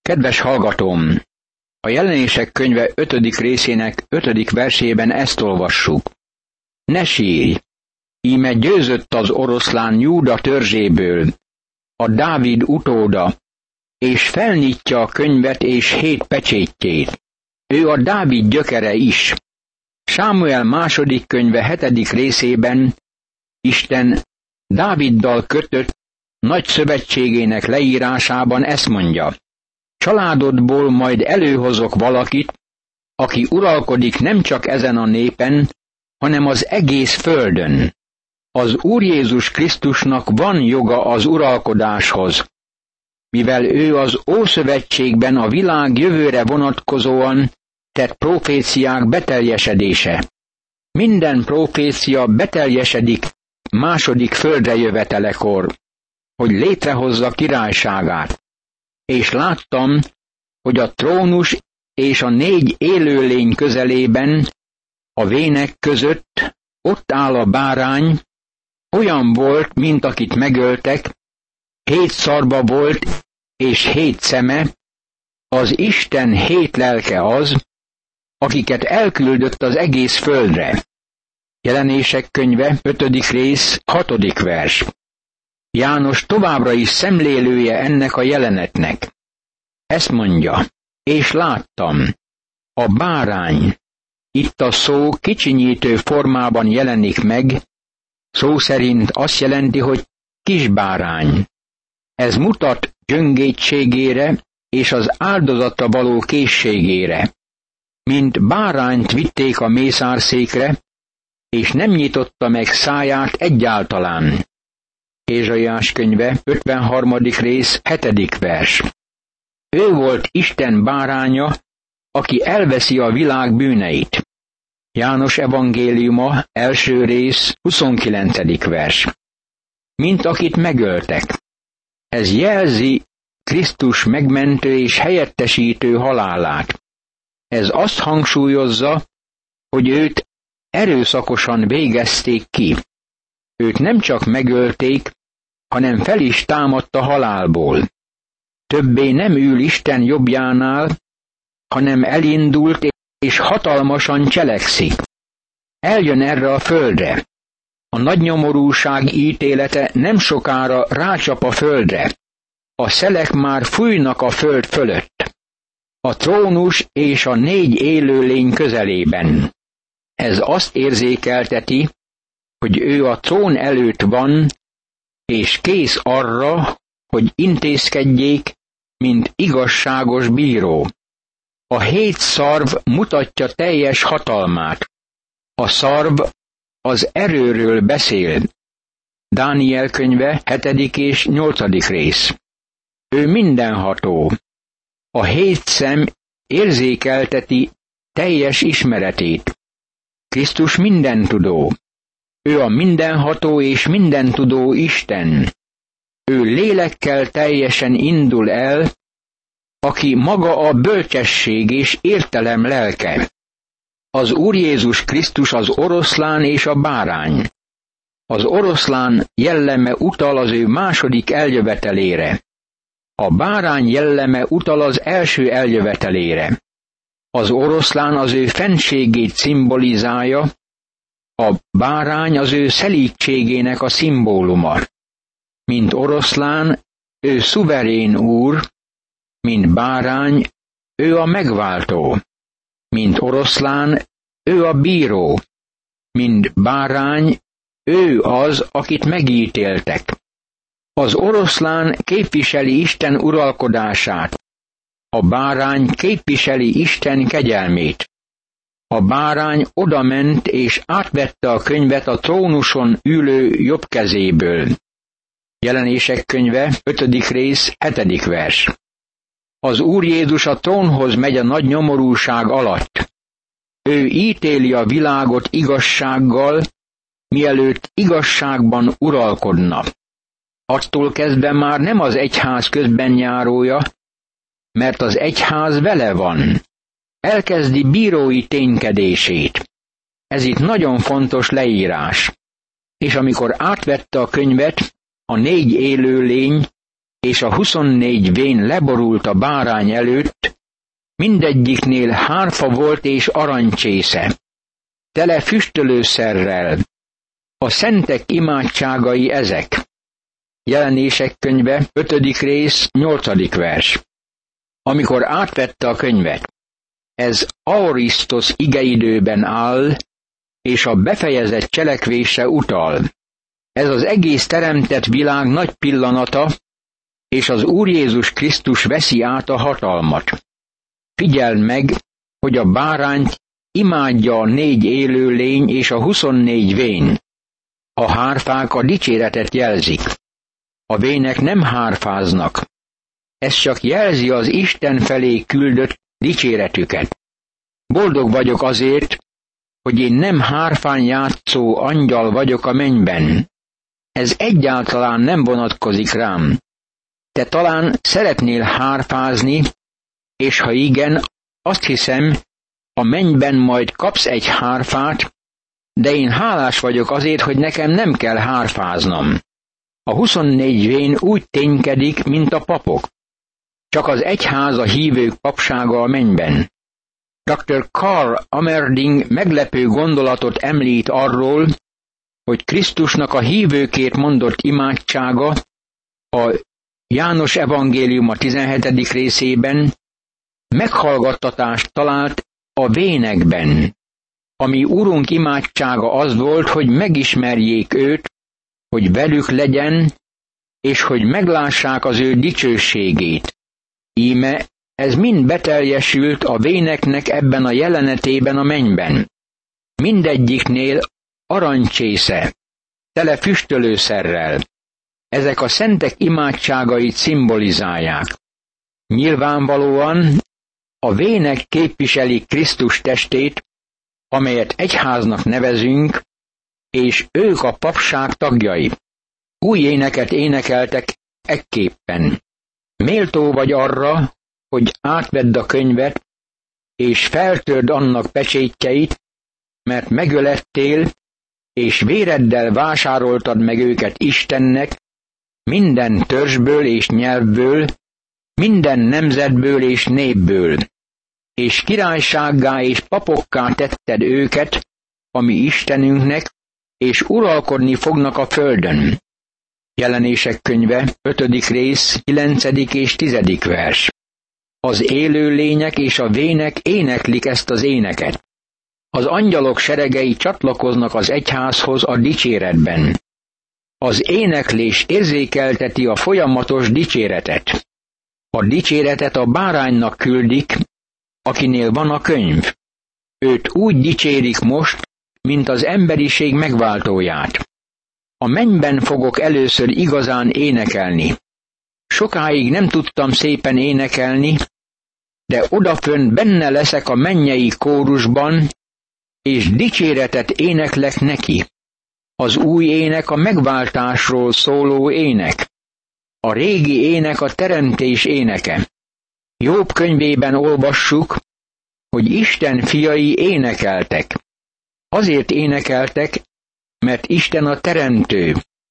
Kedves hallgatóm! A Jelenések könyve 5. részének 5. versében ezt olvassuk. Ne sírj! Íme győzött az oroszlán Júda törzséből, a Dávid utóda, és felnyitja a könyvet és 7 pecsétjét. Ő a Dávid gyökere is. Sámuel második könyve 7. részében Isten Dáviddal kötött nagy szövetségének leírásában ezt mondja. Családodból majd előhozok valakit, aki uralkodik nem csak ezen a népen, hanem az egész földön. Az Úr Jézus Krisztusnak van joga az uralkodáshoz, mivel ő az Ószövetségben a világ jövőre vonatkozóan tett proféciák beteljesedése. Minden profécia beteljesedik második földre jövetelekor, hogy létrehozza királyságát. És láttam, hogy a trónus és a 4 élőlény közelében, a vének között ott áll a bárány, olyan volt, mint akit megöltek, 7 szarba volt és 7 szeme, az Isten 7 lelke az, akiket elküldött az egész földre. Jelenések könyve 5. rész 6. vers. János továbbra is szemlélője ennek a jelenetnek. Ezt mondja, és láttam, a bárány, itt a szó kicsinyítő formában jelenik meg, szó szerint azt jelenti, hogy kisbárány. Ez mutat gyöngétségére és az áldozatra való készségére. Mint bárányt vitték a mészárszékre, és nem nyitotta meg száját egyáltalán. Ézsaiás könyve 53. rész 7. vers. Ő volt Isten báránya, aki elveszi a világ bűneit. János evangéliuma 1. rész 29. vers. Mint akit megöltek. Ez jelzi Krisztus megmentő és helyettesítő halálát. Ez azt hangsúlyozza, hogy őt erőszakosan végezték ki. Őt nem csak megölték, hanem fel is támadt a halálból. Többé nem ül Isten jobbjánál, hanem elindult és hatalmasan cselekszik. Eljön erre a földre. A nagy nyomorúság ítélete nem sokára rácsap a földre. A szelek már fújnak a föld fölött. A trónus és a 4 élőlény közelében. Ez azt érzékelteti, hogy ő a trón előtt van, és kész arra, hogy intézkedjék, mint igazságos bíró. A 7 szarv mutatja teljes hatalmát. A szarv az erőről beszél. Dániel könyve 7. és 8. rész. Ő mindenható. A 7 szem érzékelteti teljes ismeretét. Krisztus mindentudó. Ő a mindenható és mindentudó Isten. Ő lélekkel teljesen indul el, aki maga a bölcsesség és értelem lelke. Az Úr Jézus Krisztus az oroszlán és a bárány. Az oroszlán jelleme utal az ő második eljövetelére. A bárány jelleme utal az első eljövetelére. Az oroszlán az ő fennségét szimbolizálja, a bárány az ő szelídtségének a szimbóluma. Mint oroszlán, ő szuverén úr, mint bárány, ő a megváltó. Mint oroszlán, ő a bíró. Mint bárány, ő az, akit megítéltek. Az oroszlán képviseli Isten uralkodását. A bárány képviseli Isten kegyelmét. A bárány odament és átvette a könyvet a trónuson ülő jobb kezéből. Jelenések könyve 5. rész 7. vers. Az Úr Jézus a trónhoz megy a nagy nyomorúság alatt. Ő ítéli a világot igazsággal, mielőtt igazságban uralkodna. Attól kezdve már nem az egyház közbenjárója, mert az egyház vele van. Elkezdi bírói ténykedését. Ez itt nagyon fontos leírás. És amikor átvette a könyvet, a 4 élőlény és a 24 vén leborult a bárány előtt, mindegyiknél hárfa volt és aranycsésze, tele füstölőszerrel. A szentek imádságai ezek. Jelenések könyve, 5. rész, 8. vers. Amikor átvette a könyvet, ez aorisztos igeidőben áll, és a befejezett cselekvésre utal. Ez az egész teremtett világ nagy pillanata, és az Úr Jézus Krisztus veszi át a hatalmat. Figyeld meg, hogy a bárányt imádja a 4 élőlény és a 24 vén. A hárfák a dicséretet jelzik. A vének nem hárfáznak. Ez csak jelzi az Isten felé küldött dicséretüket. Boldog vagyok azért, hogy én nem hárfán játszó angyal vagyok a mennyben. Ez egyáltalán nem vonatkozik rám. Te talán szeretnél hárfázni, és ha igen, azt hiszem, a mennyben majd kapsz egy hárfát, de én hálás vagyok azért, hogy nekem nem kell hárfáznom. A 24 vén úgy ténykedik, mint a papok. Csak az egyház a hívők papsága a mennyben. Dr. Karl Amerding meglepő gondolatot említ arról, hogy Krisztusnak a hívőkért mondott imádsága a János evangélium a 17. részében meghallgattatást talált a vénekben. Ami Urunk imádsága az volt, hogy megismerjék őt, hogy velük legyen, és hogy meglássák az ő dicsőségét. Íme ez mind beteljesült a véneknek ebben a jelenetében a mennyben. Mindegyiknél aranycsésze, tele füstölőszerrel. Ezek a szentek imádságait szimbolizálják. Nyilvánvalóan a vének képviselik Krisztus testét, amelyet egyháznak nevezünk, és ők a papság tagjai. Új éneket énekeltek ekképpen. Méltó vagy arra, hogy átvedd a könyvet, és feltörd annak pecsétjeit, mert megölettél, és véreddel vásároltad meg őket Istennek, minden törzsből és nyelvből, minden nemzetből és népből, és királysággá és papokká tetted őket, a mi Istenünknek, és uralkodni fognak a földön. Jelenések könyve, 5. rész, 9. és 10. vers. Az élőlények és a vének éneklik ezt az éneket. Az angyalok seregei csatlakoznak az egyházhoz a dicséretben. Az éneklés érzékelteti a folyamatos dicséretet. A dicséretet a báránynak küldik, akinél van a könyv. Őt úgy dicsérik most, mint az emberiség megváltóját. A mennyben fogok először igazán énekelni. Sokáig nem tudtam szépen énekelni, de odafönn benne leszek a mennyei kórusban, és dicséretet éneklek neki. Az új ének a megváltásról szóló ének. A régi ének a teremtés éneke. Jobb könyvében olvassuk, hogy Isten fiai énekeltek. Azért énekeltek, mert Isten a teremtő.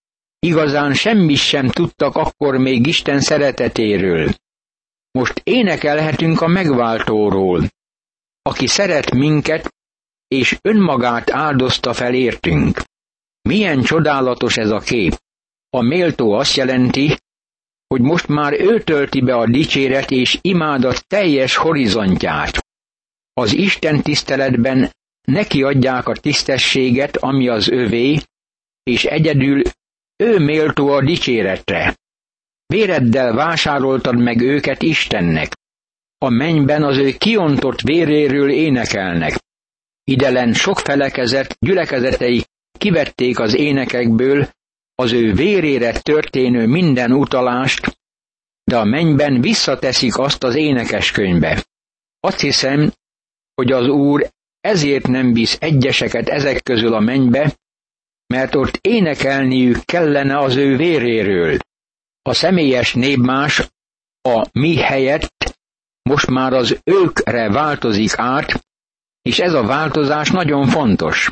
Igazán semmit sem tudtak akkor még Isten szeretetéről. Most énekelhetünk a megváltóról, aki szeret minket, és önmagát áldozta fel értünk. Milyen csodálatos ez a kép! A méltó azt jelenti, hogy most már ő tölti be a dicséret és imádat teljes horizontját. Az Isten tiszteletben neki adják a tisztességet, ami az övé, és egyedül ő méltó a dicséretre. Véreddel vásároltad meg őket Istennek. A mennyben az ő kiontott véréről énekelnek. Idelen sok felekezet gyülekezetei kivették az énekekből az ő vérére történő minden utalást, de a mennyben visszateszik azt az énekeskönyvbe. Azt hiszem, hogy az Úr ezért nem visz egyeseket ezek közül a mennybe, mert ott énekelniük kellene az ő véréről. A személyes névmás a mi helyett most már az őkre változik át, és ez a változás nagyon fontos.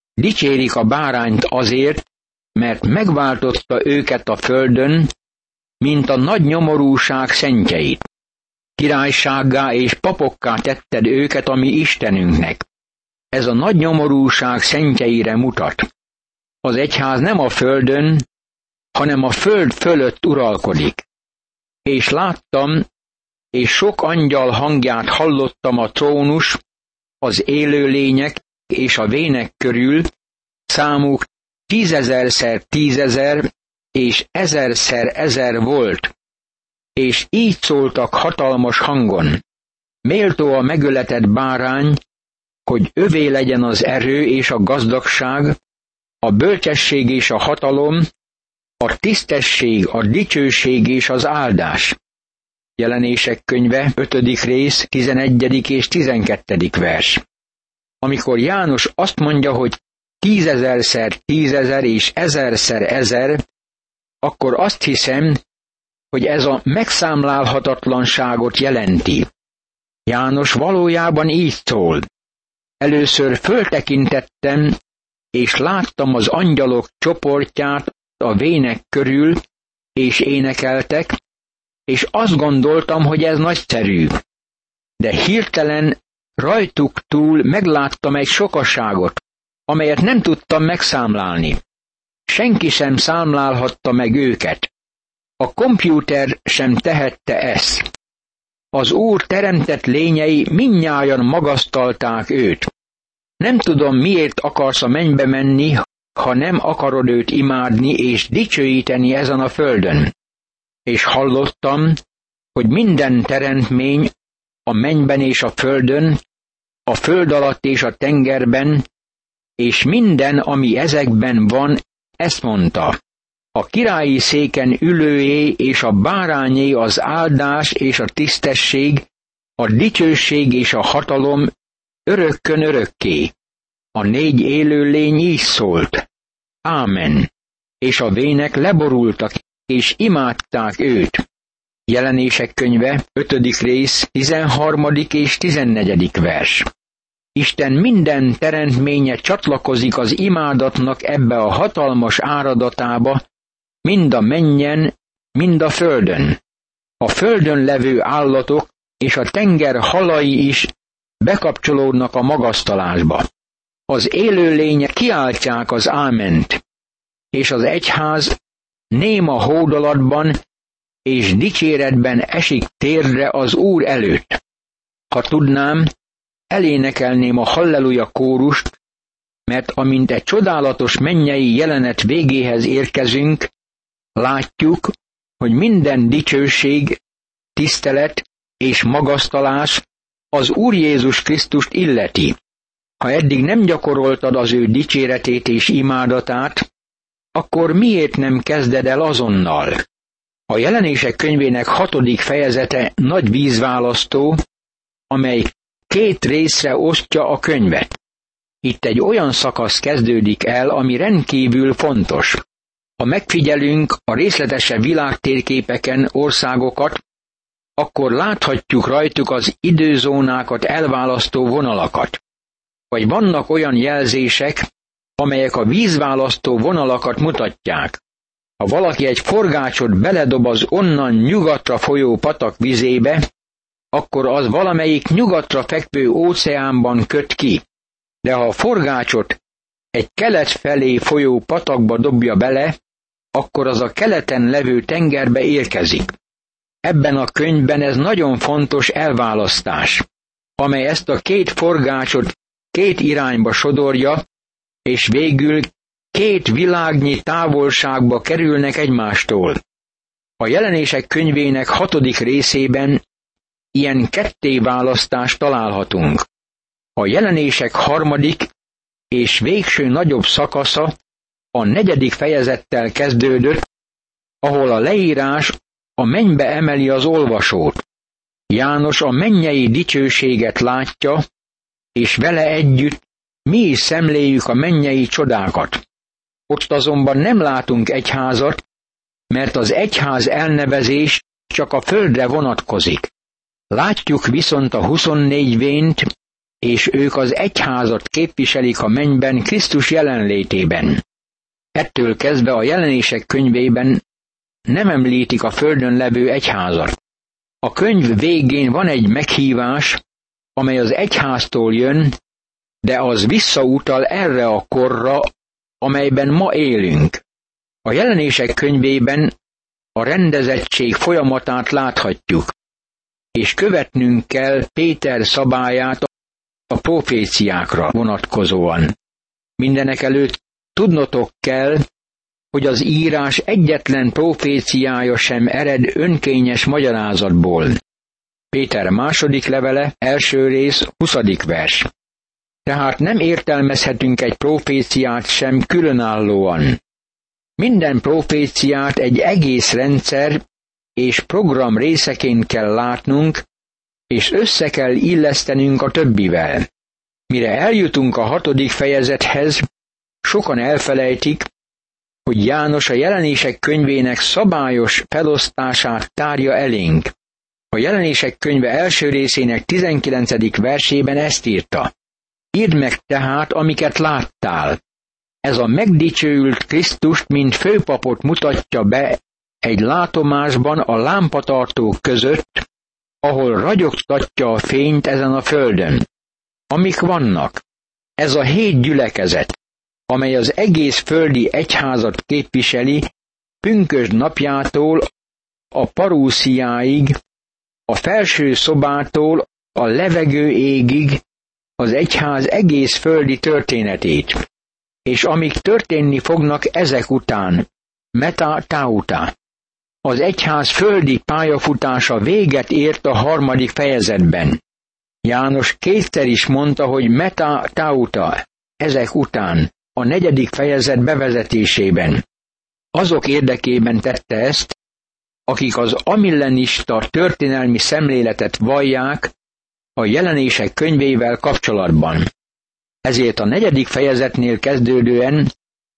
Dicsérik a bárányt azért, mert megváltotta őket a földön, mint a nagy nyomorúság szentjeit. Királysággá és papokká tetted őket a mi Istenünknek. Ez a nagy nyomorúság szentjeire mutat. Az egyház nem a földön, hanem a föld fölött uralkodik. És láttam, és sok angyal hangját hallottam a trónus, az élőlények és a vének körül, számuk 10.000x10.000 és 1000x1000 volt, és így szóltak hatalmas hangon: méltó a megöletett bárány, hogy övé legyen az erő és a gazdagság, a bölcsesség és a hatalom, a tisztesség, a dicsőség és az áldás. Jelenések könyve, 5. rész, 11. és 12. vers. Amikor János azt mondja, hogy 10.000x10.000 és 1000x1000, akkor azt hiszem, hogy ez a megszámlálhatatlanságot jelenti. János valójában így szól: először föltekintettem, és láttam az angyalok csoportját a vének körül, és énekeltek, és azt gondoltam, hogy ez nagyszerű. De hirtelen rajtuk túl megláttam egy sokaságot, amelyet nem tudtam megszámlálni. Senki sem számlálhatta meg őket. A kompjúter sem tehette ezt. Az Úr teremtett lényei mindnyájan magasztalták őt. Nem tudom, miért akarsz a mennybe menni, ha nem akarod őt imádni és dicsőíteni ezen a földön. És hallottam, hogy minden teremtmény a mennyben és a földön, a föld alatt és a tengerben, és minden, ami ezekben van, ezt mondta: a királyi széken ülőjé és a bárányé az áldás és a tisztesség, a dicsőség és a hatalom örökkön örökké. A 4 élőlény így szólt: Ámen. És a vének leborultak, és imádták őt. Jelenések könyve, 5. rész, 13. és 14. vers. Isten minden teremtménye csatlakozik az imádatnak ebbe a hatalmas áradatába, mind a mennyen, mind a földön. A földön levő állatok és a tenger halai is bekapcsolódnak a magasztalásba. Az élőlények kiáltják az áment, és az egyház néma hódolatban és dicséretben esik térdre az Úr előtt. Ha tudnám, elénekelném a halleluja kórust, mert amint egy csodálatos mennyei jelenet végéhez érkezünk, látjuk, hogy minden dicsőség, tisztelet és magasztalás az Úr Jézus Krisztust illeti. Ha eddig nem gyakoroltad az ő dicséretét és imádatát, akkor miért nem kezded el azonnal? A Jelenések könyvének 6. fejezete nagy vízválasztó, amely 2 részre osztja a könyvet. Itt egy olyan szakasz kezdődik el, ami rendkívül fontos. Ha megfigyelünk a részletesebb világtérképeken országokat, akkor láthatjuk rajtuk az időzónákat elválasztó vonalakat. Vagy vannak olyan jelzések, amelyek a vízválasztó vonalakat mutatják. Ha valaki egy forgácsot beledob az onnan nyugatra folyó patak vizébe, akkor az valamelyik nyugatra fekvő óceánban köt ki. De ha a forgácsot egy kelet felé folyó patakba dobja bele, akkor az a keleten levő tengerbe érkezik. Ebben a könyvben ez nagyon fontos elválasztás, amely ezt a 2 forgácsot 2 irányba sodorja, és végül 2 világnyi távolságba kerülnek egymástól. A Jelenések könyvének 6. részében ilyen kettéválasztást találhatunk. A Jelenések 3. és végső nagyobb szakasza a 4. fejezettel kezdődött, ahol a leírás a mennybe emeli az olvasót. János a mennyei dicsőséget látja, és vele együtt mi is szemléljük a mennyei csodákat. Ott azonban nem látunk egyházat, mert az egyház elnevezés csak a földre vonatkozik. Látjuk viszont a 24 vént, és ők az egyházat képviselik a mennyben Krisztus jelenlétében. Ettől kezdve a Jelenések könyvében nem említik a földön levő egyházat. A könyv végén van egy meghívás, amely az egyháztól jön, de az visszautal erre a korra, amelyben ma élünk. A Jelenések könyvében a rendezettség folyamatát láthatjuk, és követnünk kell Péter szabályát a proféciákra vonatkozóan. Mindenekelőtt tudnotok kell, hogy az írás egyetlen proféciája sem ered önkényes magyarázatból. Péter második levele, első rész, 20. vers. Tehát nem értelmezhetünk egy proféciát sem különállóan. Minden proféciát egy egész rendszer és program részeként kell látnunk, és össze kell illesztenünk a többivel. Mire eljutunk a 6. fejezethez, sokan elfelejtik, hogy János a Jelenések könyvének szabályos felosztását tárja elénk. A Jelenések könyve első részének 19. versében ezt írta. Írd meg tehát, amiket láttál. Ez a megdicsőült Krisztust, mint főpapot mutatja be egy látomásban a lámpatartók között, ahol ragyogtatja a fényt ezen a földön. Amik vannak, ez a 7 gyülekezet, amely az egész földi egyházat képviseli, pünkösd napjától a parúsziáig, a felső szobától a levegő égig, az egyház egész földi történetét, és amik történni fognak ezek után, meta tauta. Az egyház földi pályafutása véget ért a 3. fejezetben. János kétszer is mondta, hogy meta tauta, ezek után, a 4. fejezet bevezetésében. Azok érdekében tette ezt, akik az amillenista történelmi szemléletet vallják a Jelenések könyvével kapcsolatban. Ezért a 4. fejezetnél kezdődően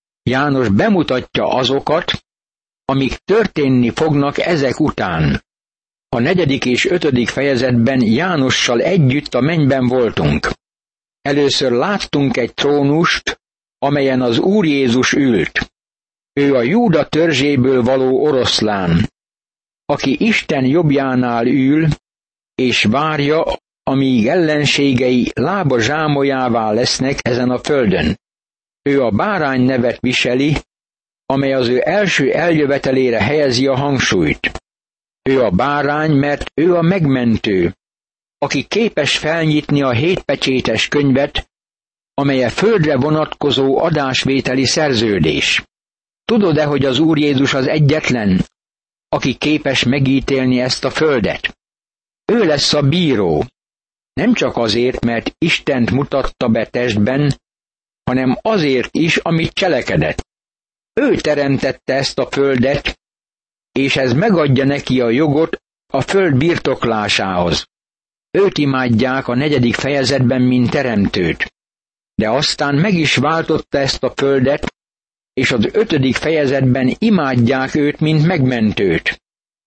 János bemutatja azokat, amik történni fognak ezek után. A 4. és 5. fejezetben Jánossal együtt a mennyben voltunk. Először láttunk egy trónust, amelyen az Úr Jézus ült. Ő a Júda törzséből való oroszlán, aki Isten jobbjánál ül, és várja, amíg ellenségei lába zsámolyává lesznek ezen a földön. Ő a bárány nevet viseli, amely az ő első eljövetelére helyezi a hangsúlyt. Ő a bárány, mert ő a megmentő, aki képes felnyitni a 7 pecsétes könyvet, amely a földre vonatkozó adásvételi szerződés. Tudod-e, hogy az Úr Jézus az egyetlen, aki képes megítélni ezt a földet? Ő lesz a bíró. Nem csak azért, mert Istent mutatta be testben, hanem azért is, amit cselekedett. Ő teremtette ezt a földet, és ez megadja neki a jogot a föld birtoklásához. Őt imádják a 4. fejezetben, mint teremtőt. De aztán meg is váltotta ezt a földet, és az 5. fejezetben imádják őt, mint megmentőt.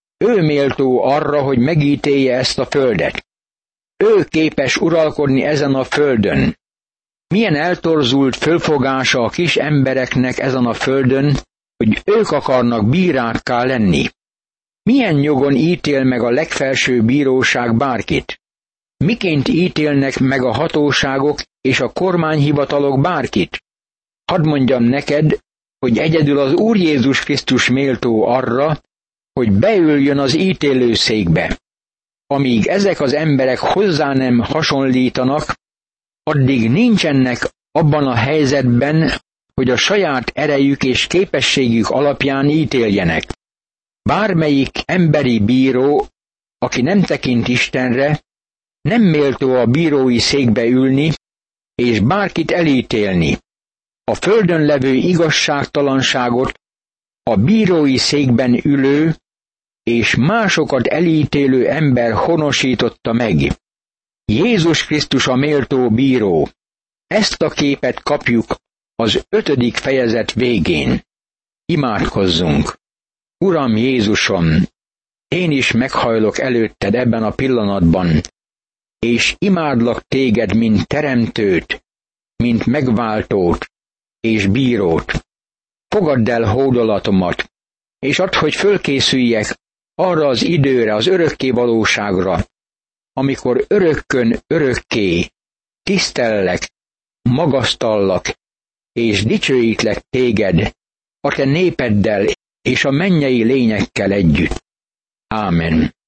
Ő méltó arra, hogy megítélje ezt a földet. Ő képes uralkodni ezen a földön. Milyen eltorzult fölfogása a kis embereknek ezen a földön, hogy ők akarnak bírákká lenni. Milyen jogon ítél meg a legfelső bíróság bárkit? Miként ítélnek meg a hatóságok és a kormányhivatalok bárkit? Hadd mondjam neked, hogy egyedül az Úr Jézus Krisztus méltó arra, hogy beüljön az ítélőszékbe. Amíg ezek az emberek hozzá nem hasonlítanak, addig nincsenek abban a helyzetben, hogy a saját erejük és képességük alapján ítéljenek. Bármelyik emberi bíró, aki nem tekint Istenre, nem méltó a bírói székbe ülni, és bárkit elítélni. A földön levő igazságtalanságot a bírói székben ülő és másokat elítélő ember honosította meg. Jézus Krisztus a méltó bíró. Ezt a képet kapjuk az 5. fejezet végén. Imádkozzunk! Uram Jézusom, én is meghajlok előtted ebben a pillanatban, és imádlak téged, mint teremtőt, mint megváltót és bírót. Fogadd el hódolatomat, és add, hogy fölkészüljek arra az időre, az örökké valóságra, amikor örökkön örökké tisztellek, magasztallak, és dicsőítlek téged, a te népeddel és a mennyei lényekkel együtt. Ámen.